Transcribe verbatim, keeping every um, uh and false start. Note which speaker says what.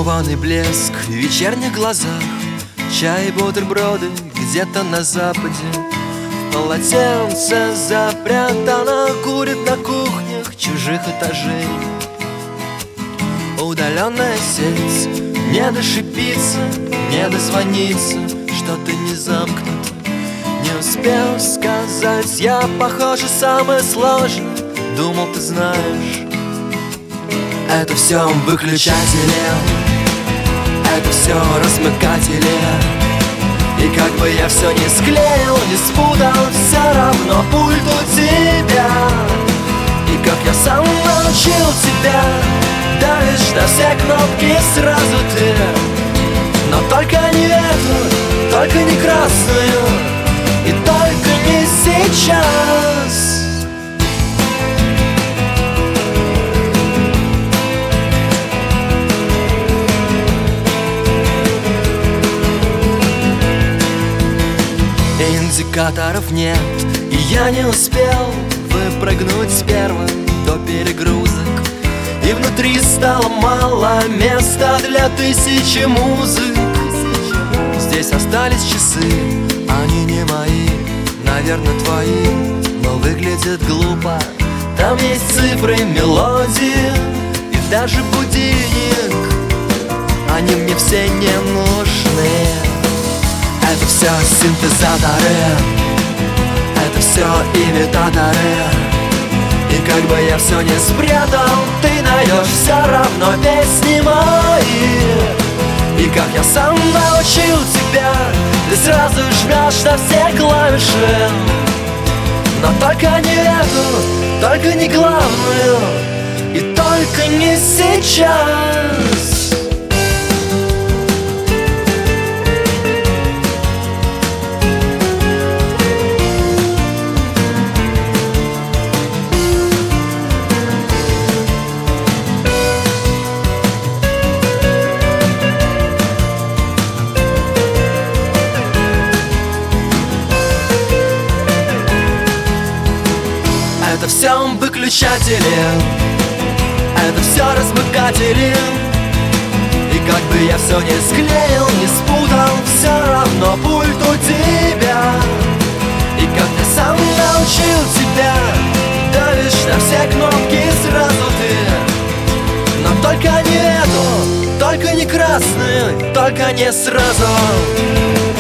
Speaker 1: Скованный блеск в вечерних глазах, чай и бутерброды где-то на западе. В полотенце запрятано, курит на кухнях чужих этажей. Удаленная сеть, не дошибиться, не дозвониться, что ты не замкнут. Не успел сказать, я, похоже, самое сложное. Думал, ты знаешь, это все выключатели, это все размыкатели. И как бы я все не склеил, не спутал, все равно пульт у тебя. И как я сам научил тебя, давишь на все кнопки сразу ты. Но только не эту, только не красную, и только не сейчас. Индикаторов нет, и я не успел выпрыгнуть первым до перегрузок. И внутри стало мало места для тысячи музык. Здесь остались часы, они не мои, наверное, твои, но выглядят глупо. Там есть цифры, мелодии и даже будильник. Они мне все не нужны. Это все синтезаторы, это все имитаторы. И как бы я все не спрятал, ты найдешь все равно песни мои. И как я сам научил тебя, ты сразу жмешь на все клавиши. Но только не эту, только не главную, и только не сейчас. Это все выключатели, это все размыкатели. И как бы я все не склеил, не спутал, все равно пульт у тебя. И как я сам научил тебя, давишь на все кнопки сразу ты. Но только не эту, только не красную, только не сразу.